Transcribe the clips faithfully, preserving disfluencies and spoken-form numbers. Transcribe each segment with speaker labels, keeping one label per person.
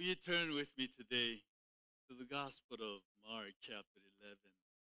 Speaker 1: Will you turn with me today to the Gospel of Mark, chapter eleven?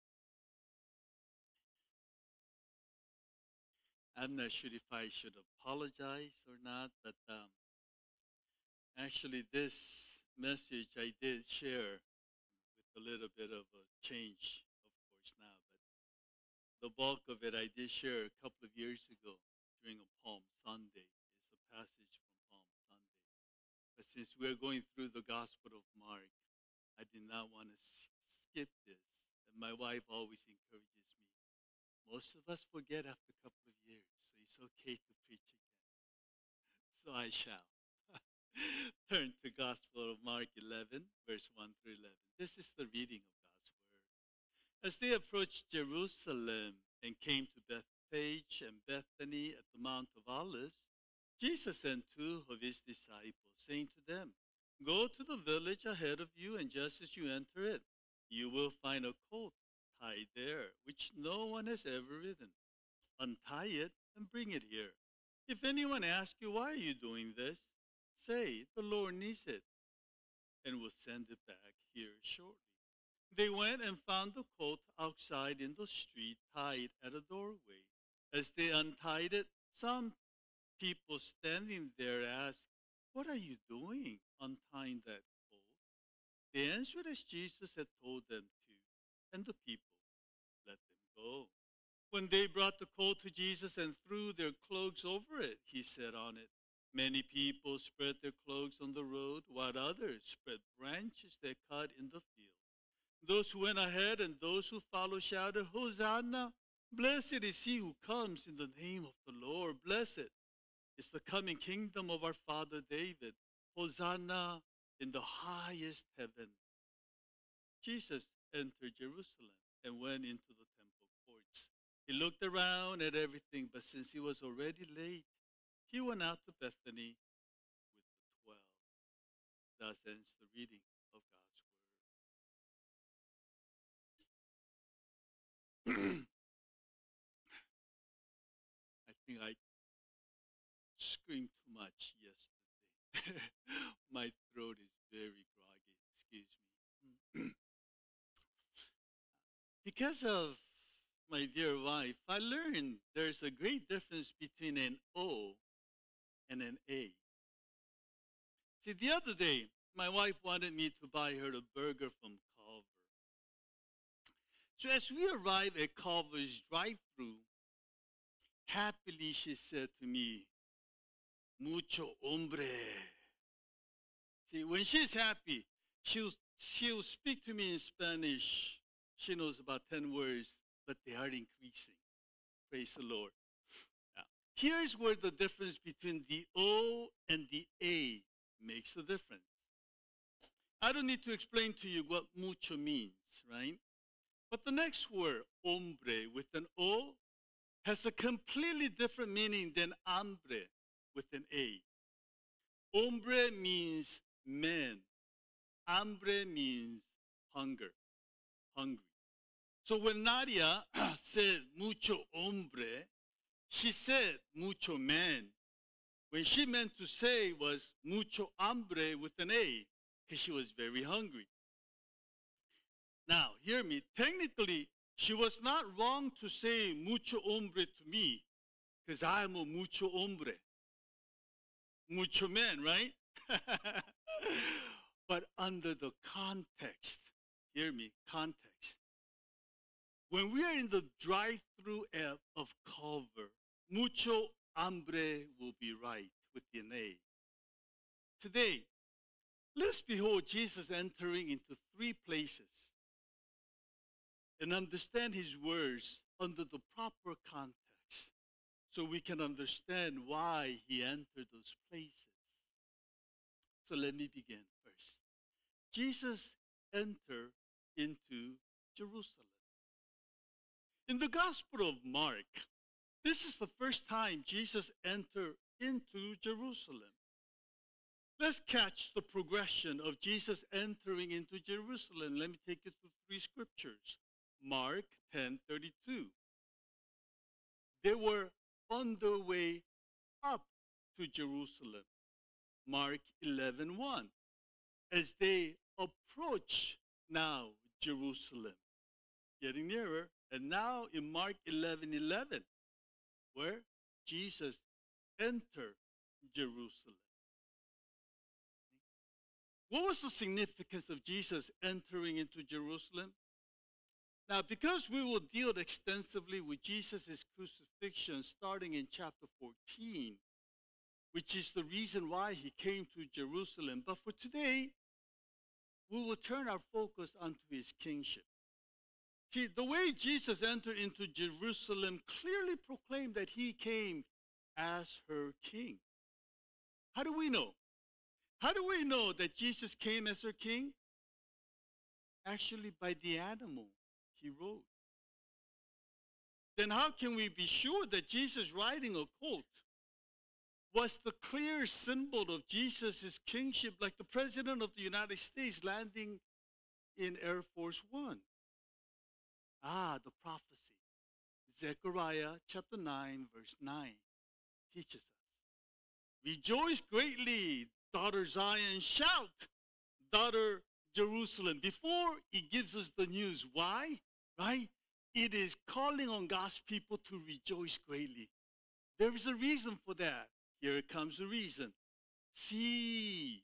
Speaker 1: I'm not sure if I should apologize or not, but um, actually, this message I did share with a little bit of a change, of course, now, but the bulk of it I did share a couple of years ago during a Palm Sunday. It's a passage from Palm Sunday. But since we're going through the Gospel of Mark, I did not want to skip this. And my wife always encourages me. Most of us forget after a couple of years, so it's okay to preach again. So I shall. Turn to Gospel of Mark eleven, verse one through eleven. This is the reading of God's Word. As they approached Jerusalem and came to Bethphage and Bethany at the Mount of Olives, Jesus sent two of his disciples, saying to them, "Go to the village ahead of you, and just as you enter it, you will find a colt tied there, which no one has ever ridden. Untie it and bring it here. If anyone asks you, 'Why are you doing this?' say, 'The Lord needs it, and will send it back here shortly.' They went and found the colt outside in the street, tied at a doorway. As they untied it, some people standing there asked, 'What are you doing, untying that colt?' They answered as Jesus had told them to, and the people let them go. When they brought the colt to Jesus and threw their cloaks over it, he sat on it. Many people spread their cloaks on the road, while others spread branches they cut in the field. Those who went ahead and those who followed shouted, 'Hosanna! Blessed is he who comes in the name of the Lord. Blessed is the coming kingdom of our father David. Hosanna in the highest heaven.' Jesus entered Jerusalem and went into the temple courts. He looked around at everything, but since he was already late, he went out to Bethany with the twelve. Thus ends the reading of God's word. I think I screamed too much yesterday. My throat is very groggy. Excuse me. Because of my dear wife, I learned there's a great difference between an O and an A. See, the other day, my wife wanted me to buy her a burger from Culver. So as we arrived at Culver's drive-thru, happily she said to me, "Mucho hombre." See, when she's happy, she'll, she'll speak to me in Spanish. She knows about ten words, but they are increasing. Praise the Lord. Now, here's where the difference between the O and the A makes the difference. I don't need to explain to you what mucho means, right? But the next word, hombre, with an O, has a completely different meaning than hambre with an A. Hombre means man. Hambre means hunger, hungry. So when Nadia said mucho hombre, she said mucho man. When she meant to say was mucho hambre with an A, because she was very hungry. Now, hear me. Technically, she was not wrong to say mucho hombre to me, because I am a mucho hombre. Mucho man, right? But under the context, hear me, context. When we are in the drive-through of Culver, mucho hambre will be right with an A. Today, let's behold Jesus entering into three places and understand his words under the proper context so we can understand why he entered those places. So let me begin first. Jesus entered into Jerusalem. In the Gospel of Mark, this is the first time Jesus entered into Jerusalem. Let's catch the progression of Jesus entering into Jerusalem. Let me take you through three scriptures. Mark ten thirty-two. They were on their way up to Jerusalem. Mark eleven one. as they approach now Jerusalem, getting nearer. And now in Mark eleven eleven, where Jesus entered Jerusalem. What was the significance of Jesus entering into Jerusalem? Now, because we will deal extensively with Jesus' crucifixion starting in chapter fourteen, which is the reason why he came to Jerusalem. But for today, we will turn our focus onto his kingship. See, the way Jesus entered into Jerusalem clearly proclaimed that he came as her king. How do we know? How do we know that Jesus came as her king? Actually, by the animal he rode. Then how can we be sure that Jesus riding a colt was the clear symbol of Jesus' kingship, like the President of the United States landing in Air Force One? Ah, the prophecy. Zechariah chapter nine, verse nine teaches us. Rejoice greatly, daughter Zion, shout, daughter Jerusalem. Before he gives us the news, why? Right? It is calling on God's people to rejoice greatly. There is a reason for that. Here comes the reason. See,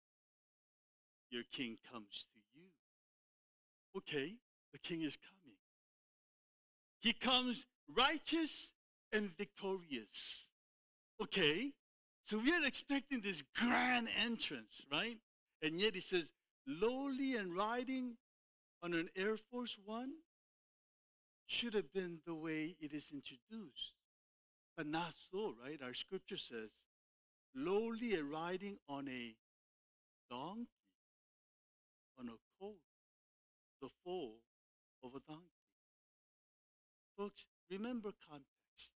Speaker 1: your king comes to you. Okay, the king is coming. He comes righteous and victorious. Okay, so we are expecting this grand entrance, right? And yet it says, lowly and riding on an Air Force One should have been the way it is introduced. But not so, right? Our scripture says, lowly and riding on a donkey, on a colt, the foal of a donkey. Folks, remember context.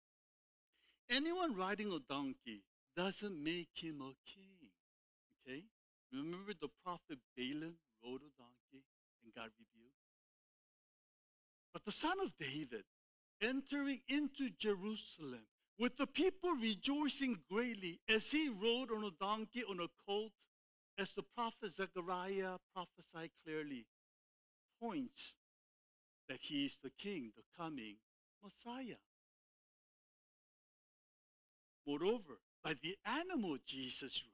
Speaker 1: Anyone riding a donkey doesn't make him a king, okay? Remember the prophet Balaam rode a donkey and got rebuked? But the son of David entering into Jerusalem with the people rejoicing greatly as he rode on a donkey, on a colt, as the prophet Zechariah prophesied clearly, points that he is the king, the coming Messiah. Moreover, by the animal Jesus rode,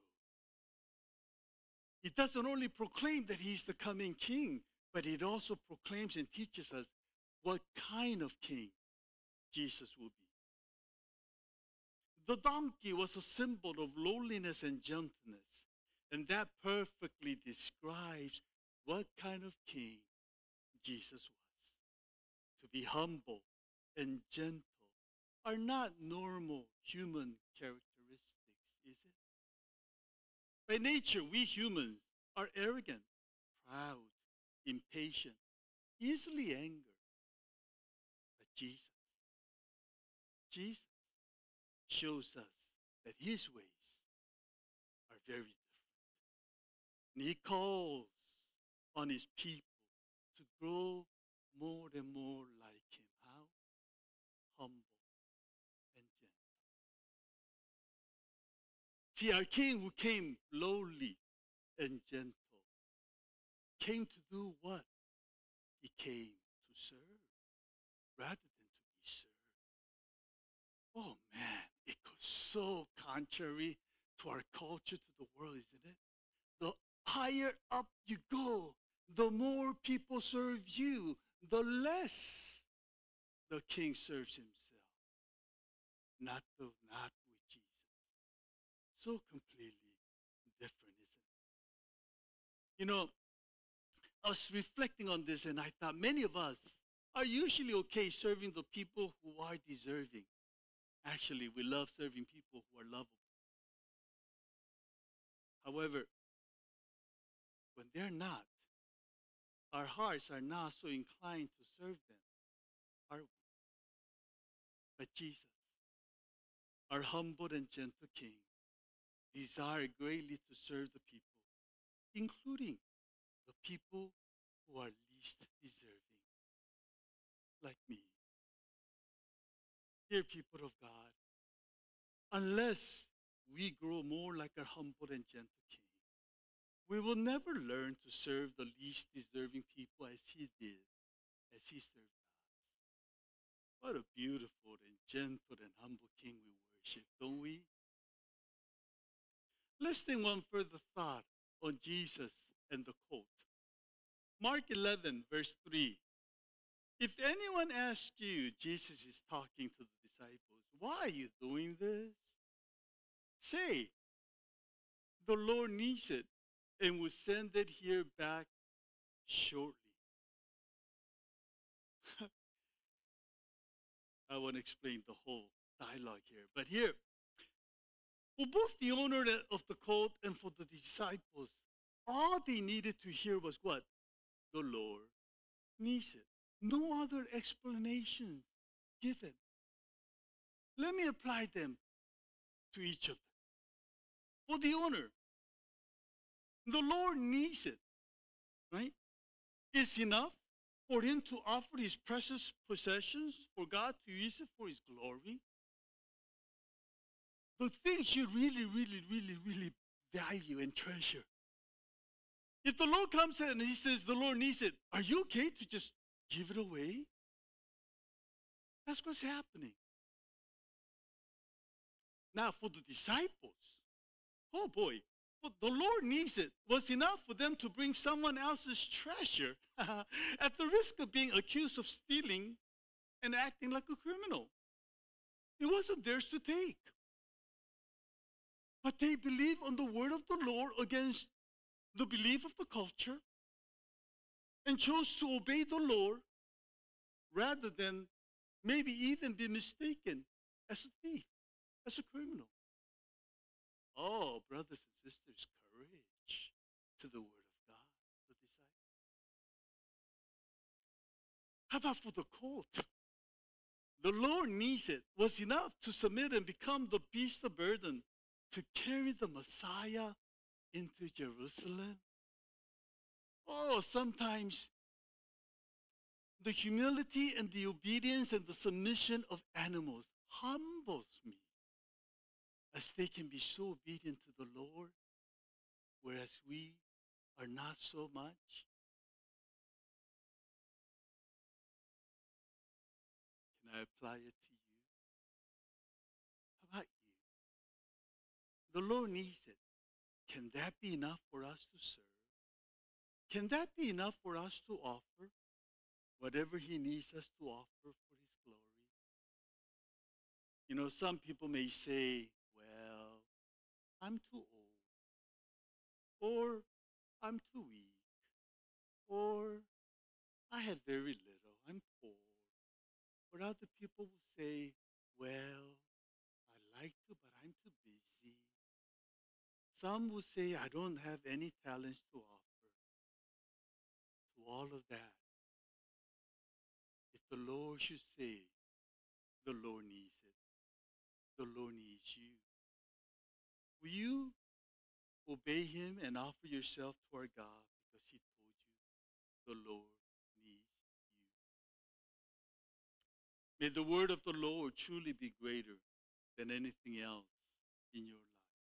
Speaker 1: it doesn't only proclaim that he's the coming king, but it also proclaims and teaches us what kind of king Jesus will be. The donkey was a symbol of lowliness and gentleness, and that perfectly describes what kind of king Jesus was. To be humble and gentle are not normal human characteristics, is it? By nature, we humans are arrogant, proud, impatient, easily angered. But Jesus, Jesus shows us that his ways are very different. And he calls on his people to grow more and more like him. How? Humble and gentle. See, our king who came lowly and gentle came to do what? He came to serve rather than to be served. Oh man, it goes so contrary to our culture, to the world, isn't it? The higher up you go, the more people serve you, the less the king serves himself. Not, the, not with Jesus. So completely different, isn't it? You know, I was reflecting on this and I thought many of us are usually okay serving the people who are deserving. Actually, we love serving people who are lovable. However, when they're not, our hearts are not so inclined to serve them, are we? But Jesus, our humble and gentle King, desired greatly to serve the people, including the people who are least deserving, like me. Dear people of God, unless we grow more like our humble and gentle King, we will never learn to serve the least deserving people as he did, as he served us. What a beautiful and gentle and humble King we worship, don't we? Let's think one further thought on Jesus and the colt. Mark eleven, verse three. If anyone asks you, Jesus is talking to the disciples, why are you doing this? Say, the Lord needs it and will send it here back shortly. I want to explain the whole dialogue here. But here, for both the owner of the colt and for the disciples, all they needed to hear was what? The Lord needs it. No other explanation given. Let me apply them to each of them. For the owner, the Lord needs it, right? It's enough for him to offer his precious possessions for God to use it for his glory. The things you really, really, really, really value and treasure. If the Lord comes in and he says the Lord needs it, are you okay to just give it away? That's what's happening. Now, for the disciples, oh boy, but the Lord needs it was enough for them to bring someone else's treasure at the risk of being accused of stealing and acting like a criminal. It wasn't theirs to take. But they believed on the word of the Lord against the belief of the culture and chose to obey the Lord rather than maybe even be mistaken as a thief, as a criminal. Oh, brothers and sisters, courage to the word of God, the disciples. How about for the colt? The Lord needs it was enough to submit and become the beast of burden to carry the Messiah into Jerusalem. Oh, sometimes the humility and the obedience and the submission of animals humbles me, as they can be so obedient to the Lord, whereas we are not so much. Can I apply it to you? How about you? The Lord needs it. Can that be enough for us to serve? Can that be enough for us to offer whatever he needs us to offer for his glory? You know, some people may say, well, I'm too old, or I'm too weak, or I have very little, I'm poor. Or other people will say, well, I like to, but I'm too busy. Some will say, I don't have any talents to offer. To all of that, if the Lord should say, the Lord needs it, the Lord needs you, will you obey him and offer yourself to our God because he told you the Lord needs you? May the word of the Lord truly be greater than anything else in your life.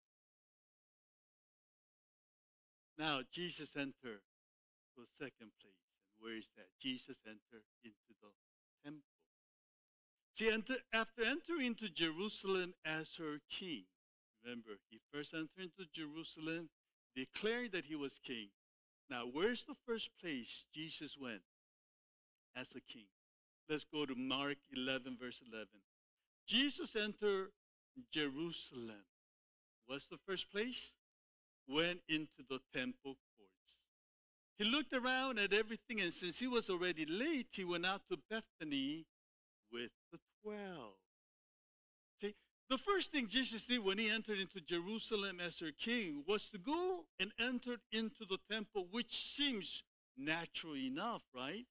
Speaker 1: Now, Jesus entered the second place. And where is that? Jesus entered into the temple. See, enter, after entering into Jerusalem as her king, remember, he first entered into Jerusalem, declared that he was king. Now, where's the first place Jesus went as a king? Let's go to Mark eleven, verse eleven. Jesus entered Jerusalem. What's the first place? Went into the temple courts. He looked around at everything, and since he was already late, he went out to Bethany with the twelve. See, the first thing Jesus did when he entered into Jerusalem as their king was to go and enter into the temple, which seems natural enough, right?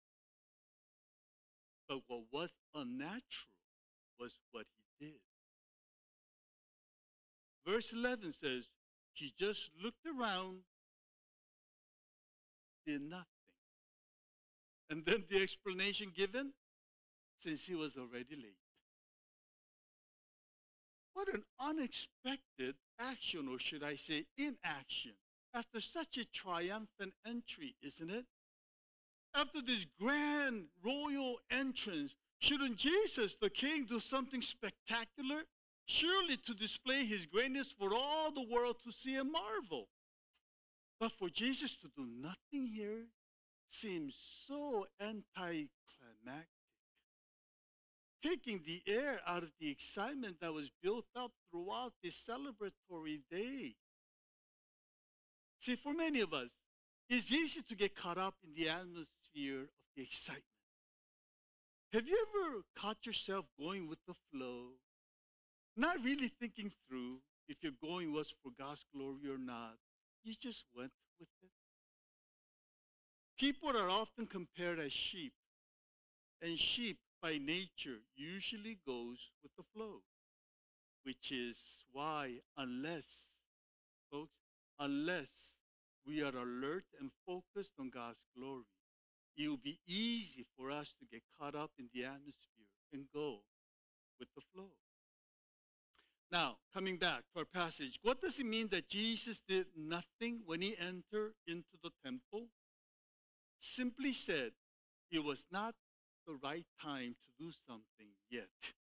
Speaker 1: But what was unnatural was what he did. Verse eleven says, he just looked around, did nothing. And then the explanation given, since he was already late. What an unexpected action, or should I say inaction, after such a triumphant entry, isn't it? After this grand royal entrance, shouldn't Jesus, the King, do something spectacular? Surely to display his greatness for all the world to see and marvel. But for Jesus to do nothing here seems so anticlimactic, taking the air out of the excitement that was built up throughout this celebratory day. See, for many of us, it's easy to get caught up in the atmosphere of the excitement. Have you ever caught yourself going with the flow, not really thinking through if your going was for God's glory or not? You just went with it. People are often compared as sheep, and sheep by nature usually goes with the flow, which is why unless, folks, unless we are alert and focused on God's glory, it will be easy for us to get caught up in the atmosphere and go with the flow. Now, coming back to our passage, what does it mean that Jesus did nothing when he entered into the temple? Simply said, it was not the right time to do something yet.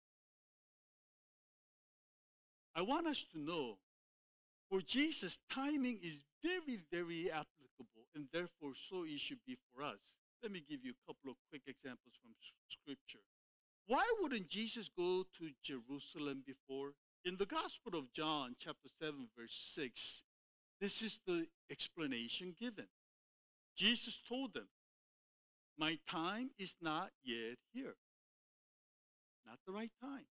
Speaker 1: I want us to know, for Jesus, timing is very, very applicable, and therefore so it should be for us. Let me give you a couple of quick examples from Scripture. Why wouldn't Jesus go to Jerusalem before? In the Gospel of John, chapter seven, verse six, this is the explanation given. Jesus told them, my time is not yet here. Not the right time.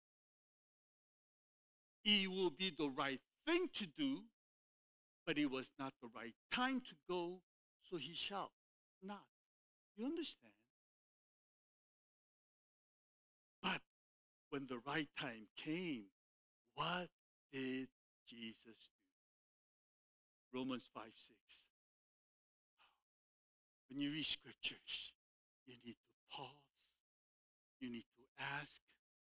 Speaker 1: It will be the right thing to do, but it was not the right time to go, so he shall not. You understand? But when the right time came, what did Jesus do? Romans five six. When you read scriptures, you need to pause. You need to ask.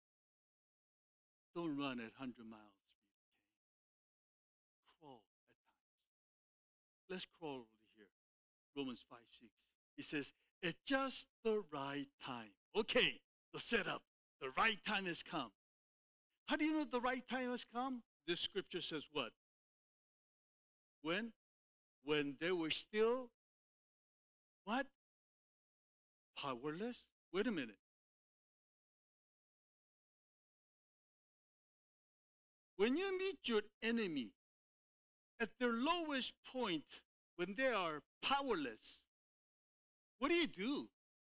Speaker 1: Don't run at one hundred miles speed, okay? Crawl at times. Let's crawl over here. Romans five six. It says, at just the right time. Okay, the setup. The right time has come. How do you know the right time has come? This scripture says what? When? When they were still, what? Powerless? Wait a minute. When you meet your enemy at their lowest point, when they are powerless, what do you do?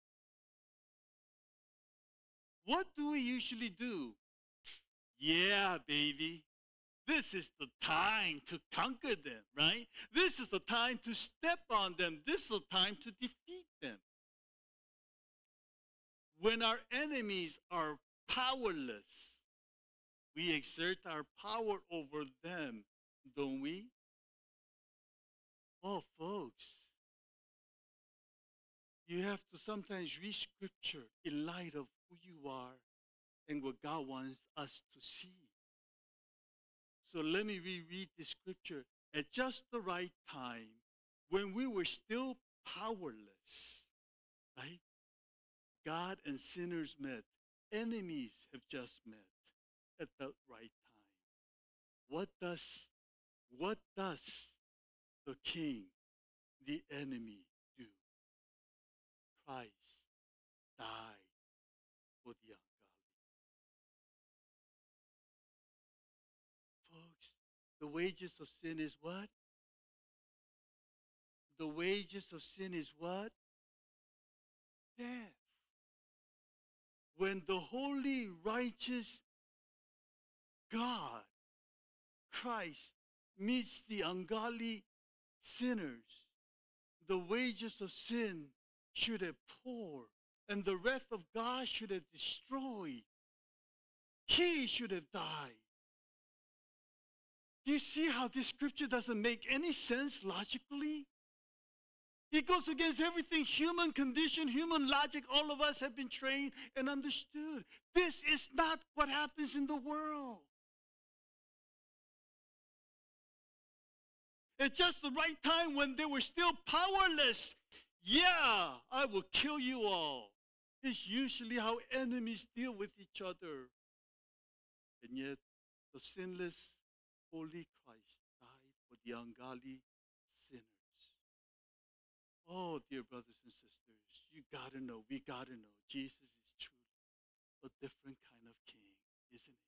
Speaker 1: What do we usually do? Yeah, baby. This is the time to conquer them, right? This is the time to step on them. This is the time to defeat them. When our enemies are powerless, we exert our power over them, don't we? Oh, folks, you have to sometimes read scripture in light of who you are and what God wants us to see. So let me reread the scripture. At just the right time, when we were still powerless, right? God and sinners met. Enemies have just met at the right time. What does, what does the king, the enemy, do? Christ died for the ungodly. Folks, the wages of sin is what? The wages of sin is what? Death. When the holy, righteous God, Christ, meets the ungodly sinners, the wages of sin should have poured, and the wrath of God should have destroyed. He should have died. Do you see how this scripture doesn't make any sense logically? It goes against everything human condition, human logic, all of us have been trained and understood. This is not what happens in the world. At just the right time when they were still powerless. Yeah, I will kill you all. It's usually how enemies deal with each other. And yet, the sinless, holy Christ died for the ungodly sinners. Oh, dear brothers and sisters, you gotta know, we gotta know, Jesus is truly a different kind of king, isn't he?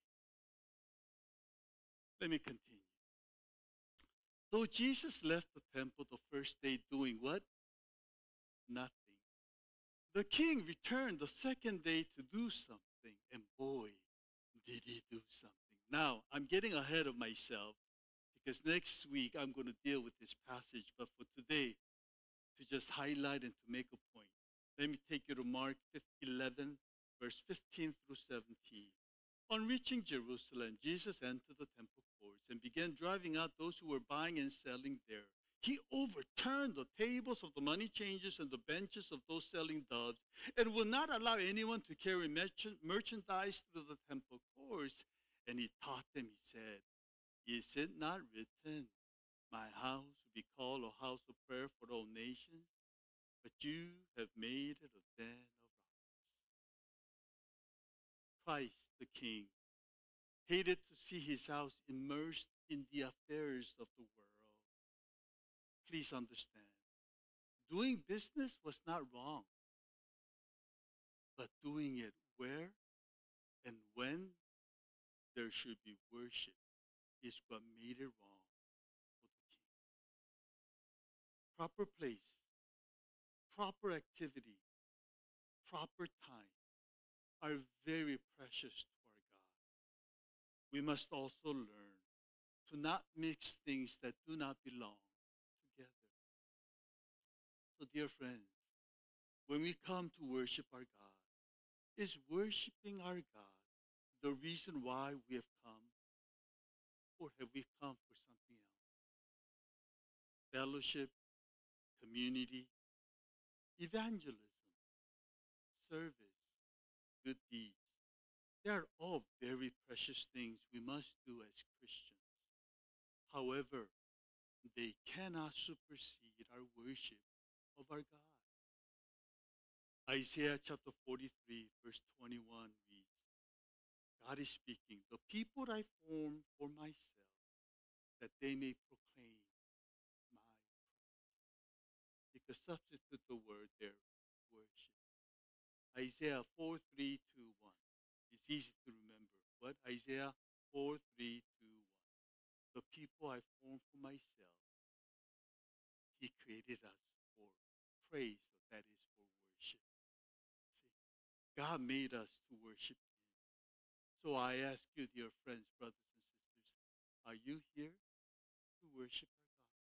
Speaker 1: Let me continue. Though Jesus left the temple the first day doing what? Nothing. The king returned the second day to do something, and boy, did he do something. Now, I'm getting ahead of myself because next week I'm going to deal with this passage, but for today, to just highlight and to make a point, let me take you to Mark eleven, verse fifteen through seventeen. On reaching Jerusalem, Jesus entered the temple courts and began driving out those who were buying and selling there. He overturned the tables of the money changers and the benches of those selling doves, and would not allow anyone to carry merch- merchandise through the temple courts. And he taught them, he said, "Is it not written, my house will be called a house of prayer for all nations? But you have made it a den of robbers." Christ the King hated to see his house immersed in the affairs of the world. Please understand, doing business was not wrong, but doing it where and when there should be worship is what made it wrong for the king. Proper place, proper activity, proper time are very precious to our God. We must also learn to not mix things that do not belong together. So, dear friends, when we come to worship our God, is worshiping our God the reason why we have come? Or have we come for something else? Fellowship, community, evangelism, service, good deeds. They are all very precious things we must do as Christians. However, they cannot supersede our worship of our God. Isaiah chapter forty-three, verse twenty-one reads, God is speaking, "The people I formed for myself, that they may proclaim my praise." You can substitute the word there, worship. Isaiah four, three, two, one. It's easy to remember. What? Isaiah four, three, two, one. The people I formed for myself, he created us for praise, so that is for worship. See, God made us to worship him. So I ask you, dear friends, brothers and sisters, are you here to worship our God?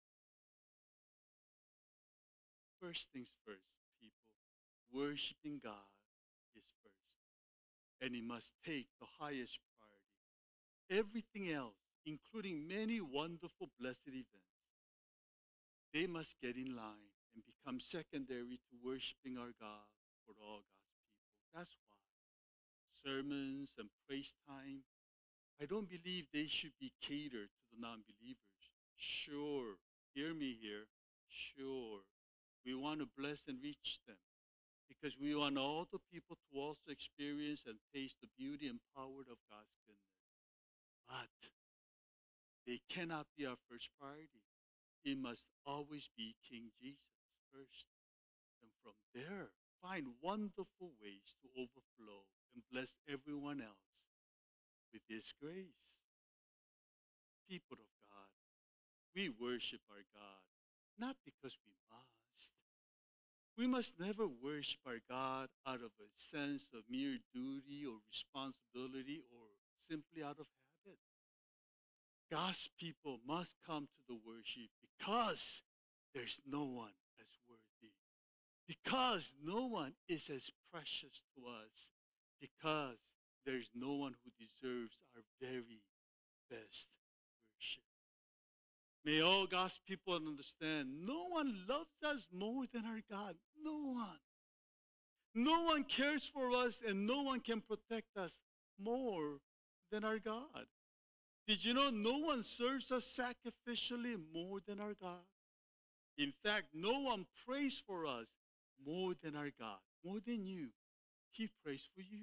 Speaker 1: First things first, people. Worshiping God is first. And it must take the highest priority. Everything else, including many wonderful blessed events, they must get in line and become secondary to worshiping our God for all God's people. That's why sermons and praise time, I don't believe they should be catered to the non-believers. Sure, hear me here, sure, we want to bless and reach them because we want all the people to also experience and taste the beauty and power of God's goodness. But they cannot be our first priority. It must always be King Jesus first. And from there, find wonderful ways to overflow and bless everyone else with his grace. People of God, we worship our God, not because we must. We must never worship our God out of a sense of mere duty or responsibility or simply out of habit. God's people must come to the worship because there's no one as worthy, because no one is as precious to us, because there's no one who deserves our very best worship. May all God's people understand, no one loves us more than our God. No one. No one cares for us, and no one can protect us more than our God. Did you know no one serves us sacrificially more than our God? In fact, no one prays for us more than our God, more than you. He prays for you.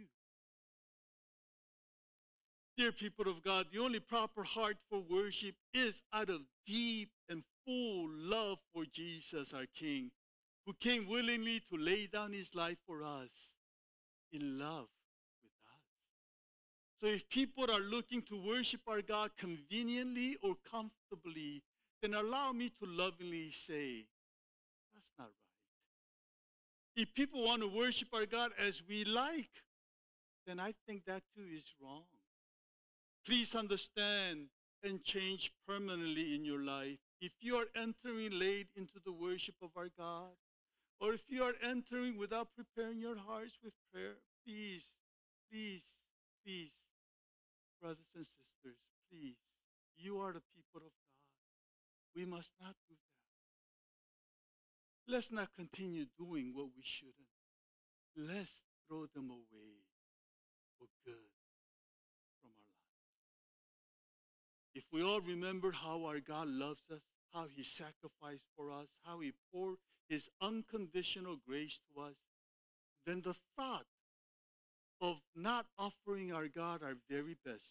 Speaker 1: Dear people of God, the only proper heart for worship is out of deep and full love for Jesus, our King, who came willingly to lay down his life for us in love with us. So if people are looking to worship our God conveniently or comfortably, then allow me to lovingly say, that's not right. If people want to worship our God as we like, then I think that too is wrong. Please understand and change permanently in your life. If you are entering late into the worship of our God, or if you are entering without preparing your hearts with prayer, please, please, please, brothers and sisters, please, you are the people of God. We must not do that. Let's not continue doing what we shouldn't. Let's throw them away for good from our lives. If we all remember how our God loves us, how he sacrificed for us, how he poured his unconditional grace to us, then the thought of not offering our God our very best,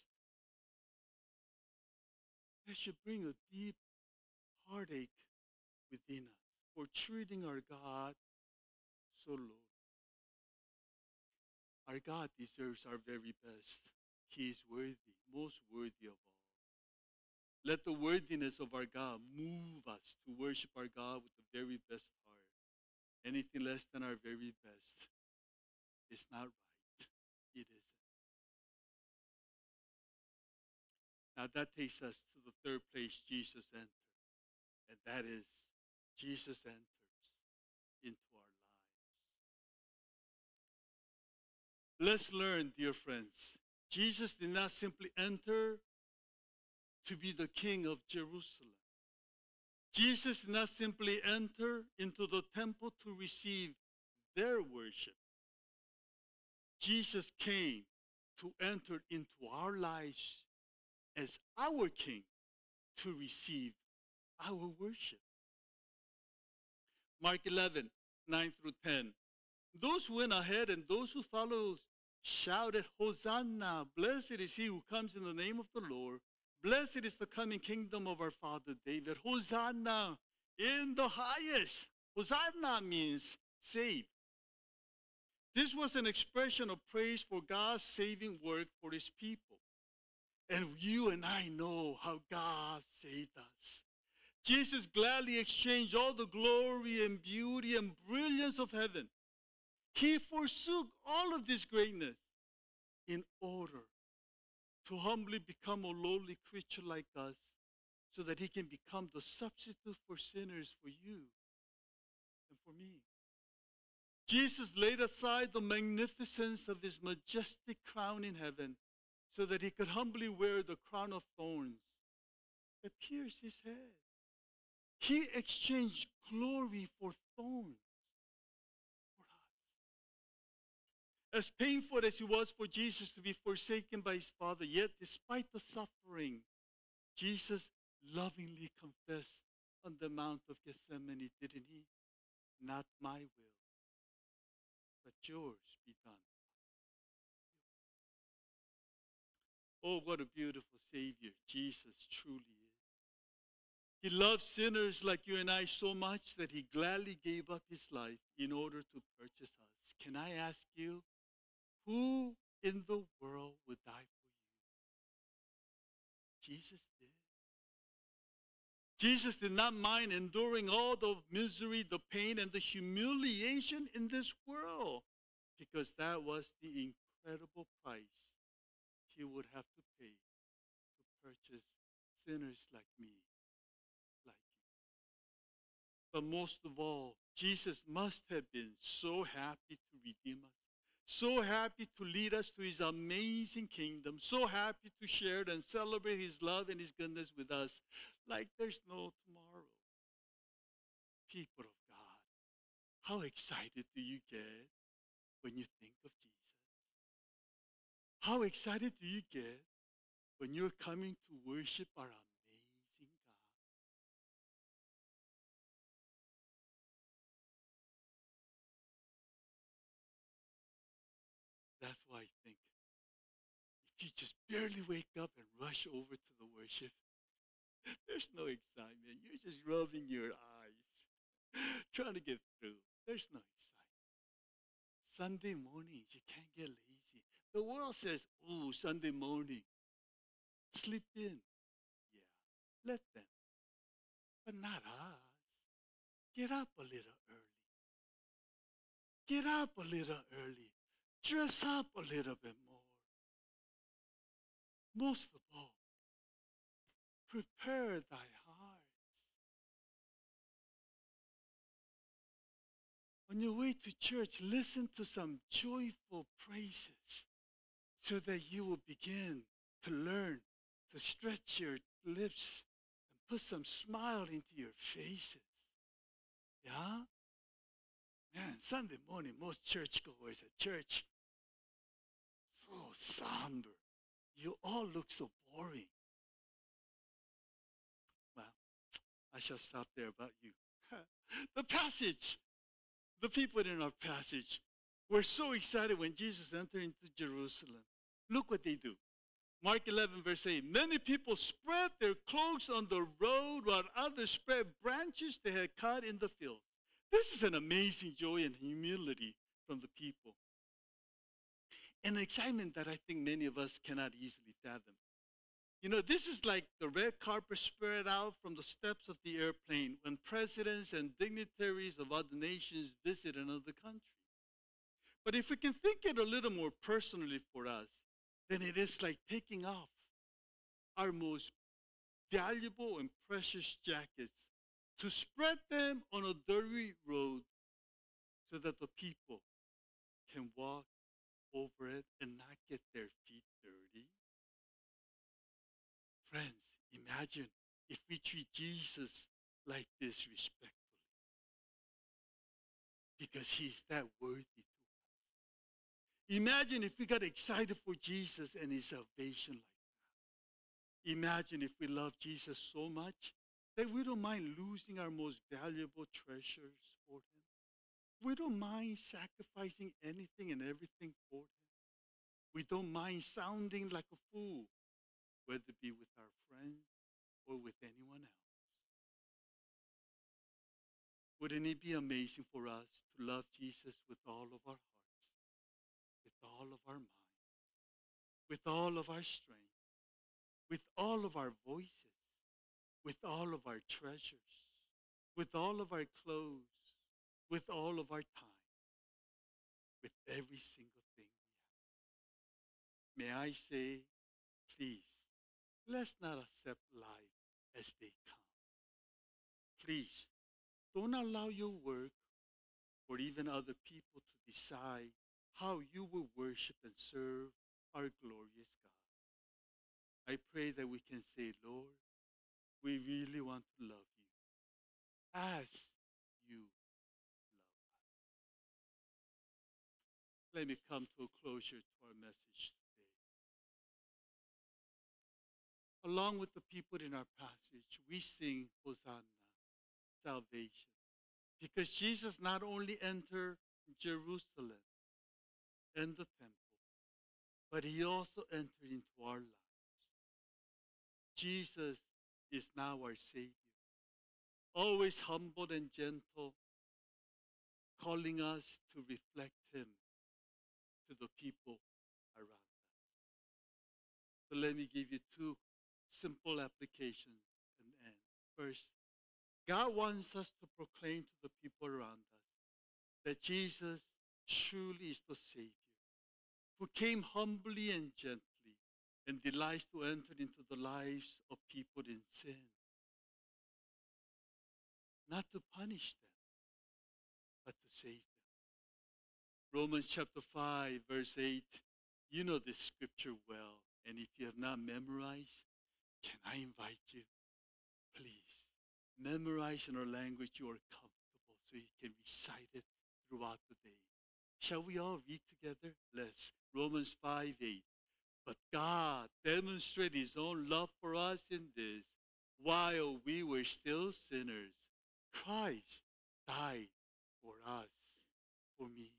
Speaker 1: that should bring a deep heartache within us for treating our God so low. Our God deserves our very best. He is worthy, most worthy of all. Let the worthiness of our God move us to worship our God with the very best heart. Anything less than our very best is not right. It isn't. Now that takes us to the third place Jesus entered, and that is Jesus enters into our lives. Let's learn, dear friends, Jesus did not simply enter to be the king of Jerusalem. Jesus did not simply enter into the temple to receive their worship. Jesus came to enter into our lives as our king to receive our worship. Mark eleven, nine through ten. Those who went ahead and those who followed shouted, Hosanna! Blessed is he who comes in the name of the Lord. Blessed is the coming kingdom of our father David. Hosanna in the highest. Hosanna means save. This was an expression of praise for God's saving work for his people. And you and I know how God saved us. Jesus gladly exchanged all the glory and beauty and brilliance of heaven. He forsook all of this greatness in order to humbly become a lowly creature like us so that he can become the substitute for sinners for you and for me. Jesus laid aside the magnificence of his majestic crown in heaven so that he could humbly wear the crown of thorns that pierced his head. He exchanged glory for thorns for us. As painful as it was for Jesus to be forsaken by his Father, yet despite the suffering, Jesus lovingly confessed on the Mount of Gethsemane, didn't he? Not my will, but yours be done. Oh, what a beautiful Savior Jesus truly is. He loves sinners like you and I so much that he gladly gave up his life in order to purchase us. Can I ask you, who in the world would die for you? Jesus did. Jesus did not mind enduring all the misery, the pain, and the humiliation in this world because that was the incredible price he would have to pay to purchase sinners like me, like you. But most of all, Jesus must have been so happy to redeem us, so happy to lead us to his amazing kingdom, so happy to share and celebrate his love and his goodness with us like there's no tomorrow. People of God, how excited do you get when you think of Jesus? How excited do you get when you're coming to worship our amazing God. That's why I think if you just barely wake up and rush over to the worship, there's no excitement. You're just rubbing your eyes, trying to get through. There's no excitement. Sunday mornings, you can't get lazy. The world says, oh, Sunday morning, sleep in. Yeah, let them. But not us. Get up a little early. Get up a little early. Dress up a little bit more. Most of all, prepare thy hearts. On your way to church, listen to some joyful praises so that you will begin to learn to stretch your lips and put some smile into your faces. Yeah? Man, Sunday morning, most churchgoers at church, so somber. You all look so boring. Well, I shall stop there about you. The passage, the people in our passage were so excited when Jesus entered into Jerusalem. Look what they do. Mark eleven, verse eight. Many people spread their cloaks on the road while others spread branches they had cut in the field. This is an amazing joy and humility from the people. An excitement that I think many of us cannot easily fathom. You know, this is like the red carpet spread out from the steps of the airplane when presidents and dignitaries of other nations visit another country. But if we can think it a little more personally for us, then it is like taking off our most valuable and precious jackets to spread them on a dirty road so that the people can walk over it and not get their feet dirty. Friends, imagine if we treat Jesus like this respectfully, because he's that worthy to us. Imagine if we got excited for Jesus and his salvation like that. Imagine if we love Jesus so much that we don't mind losing our most valuable treasures for him. We don't mind sacrificing anything and everything for him. We don't mind sounding like a fool, whether it be with our friends or with anyone else. Wouldn't it be amazing for us to love Jesus with all of our hearts, with all of our minds, with all of our strength, with all of our voices, with all of our treasures, with all of our clothes, with all of our time, with every single thing we have? May I say, please, let's not accept life as they come. Please, don't allow your work or even other people to decide how you will worship and serve our glorious God. I pray that we can say, Lord, we really want to love you as you love us. Let me come to a closure to our message today. Along with the people in our passage, we sing Hosanna, salvation. Because Jesus not only entered Jerusalem and the temple, but he also entered into our lives. Jesus is now our Savior, always humble and gentle, calling us to reflect him to the people around us. So let me give you two simple applications and end. First, God wants us to proclaim to the people around us that Jesus truly is the Savior, who came humbly and gently and delights to enter into the lives of people in sin, not to punish them, but to save them. Romans chapter five, verse eight, you know this scripture well, and if you have not memorized, can I invite you? Please, memorize in a language you are comfortable so you can recite it throughout the day. Shall we all read together? Let's. Romans five eight. But God demonstrated his own love for us in this. While we were still sinners, Christ died for us, for me.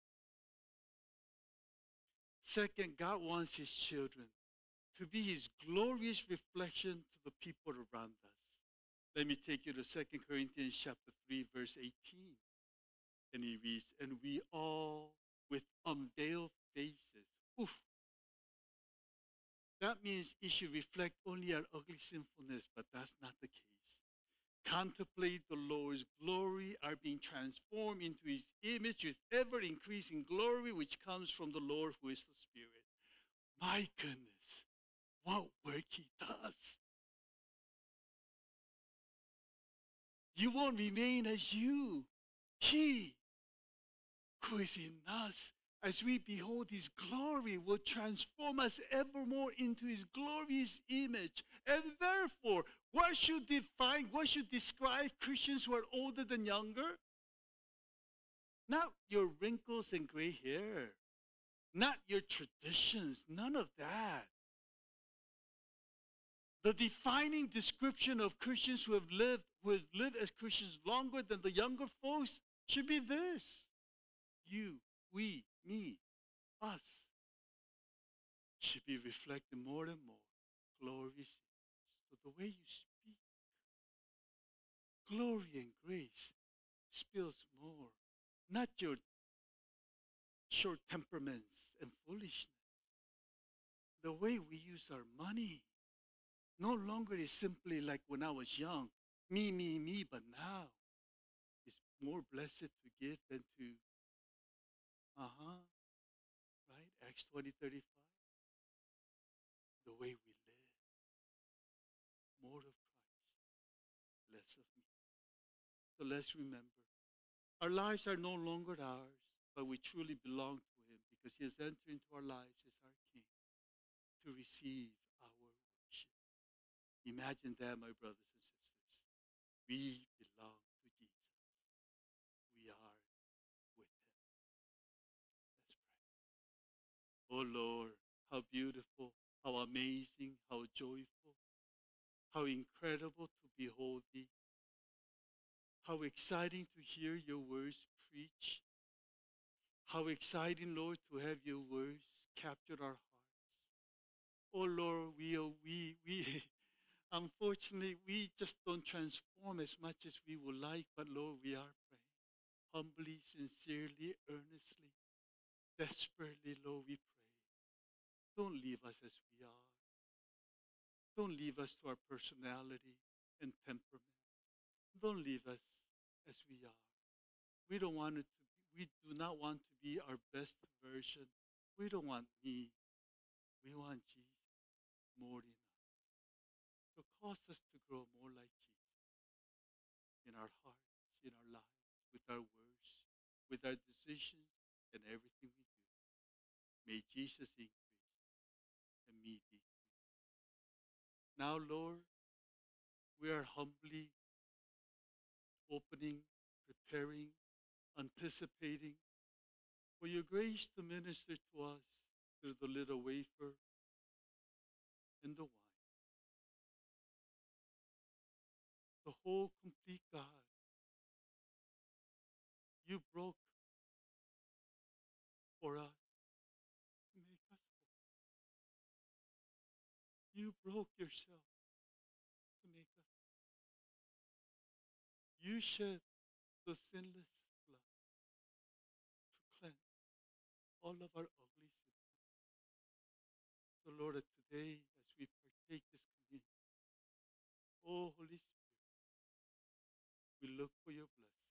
Speaker 1: Second, God wants his children to be his glorious reflection to the people around us. Let me take you to Second Corinthians chapter three, verse eighteen. And he reads, and we all with unveiled faces. Oof. That means it should reflect only our ugly sinfulness, but that's not the case. Contemplate the Lord's glory, are being transformed into his image with ever increasing glory, which comes from the Lord who is the Spirit. My goodness, what work he does. You won't remain as you. He who is in us, as we behold his glory, will transform us evermore into his glorious image. And therefore, what should define, what should describe Christians who are older than younger? Not your wrinkles and gray hair, not your traditions, none of that. The defining description of Christians who have lived, who have lived as Christians longer than the younger folks should be this. You, we, me, us should be reflecting more and more glorious. So the way you speak, glory and grace spills more. Not your short temperaments and foolishness. The way we use our money no longer is simply like when I was young, me, me, me, but now it's more blessed to give than to, uh-huh, right? Acts twenty, thirty-five. The way we live, more of Christ, less of me. So let's remember, our lives are no longer ours, but we truly belong to him because he has entered into our lives as our King to receive our worship. Imagine that, my brothers and sisters. We belong to Jesus. We are with him. Let's pray. Oh Lord, how beautiful, how amazing, how joyful, how incredible to behold thee. How exciting to hear your words preached. How exciting, Lord, to have your words capture our hearts. Oh Lord, we, are, we, we, unfortunately, we just don't transform as much as we would like, but Lord, we are praying. Humbly, sincerely, earnestly, desperately, Lord, we pray. Don't leave us as we are. Don't leave us to our personality and temperament. Don't leave us as we are. We don't want it to be, we do not want to be our best version. We don't want me. We want Jesus more than us. So cause us to grow more like Jesus in our hearts, in our lives, with our words, with our decisions, and everything we do. May Jesus increase and me decrease. Now, Lord, we are humbly opening, preparing, anticipating for your grace to minister to us through the little wafer and the wine. The whole complete God, you broke for us to make us whole. You broke yourself to make us whole. You shed the sinless blood to cleanse all of our ugly sins. So Lord, today as we partake this communion, oh Holy Spirit, we look for your blessing.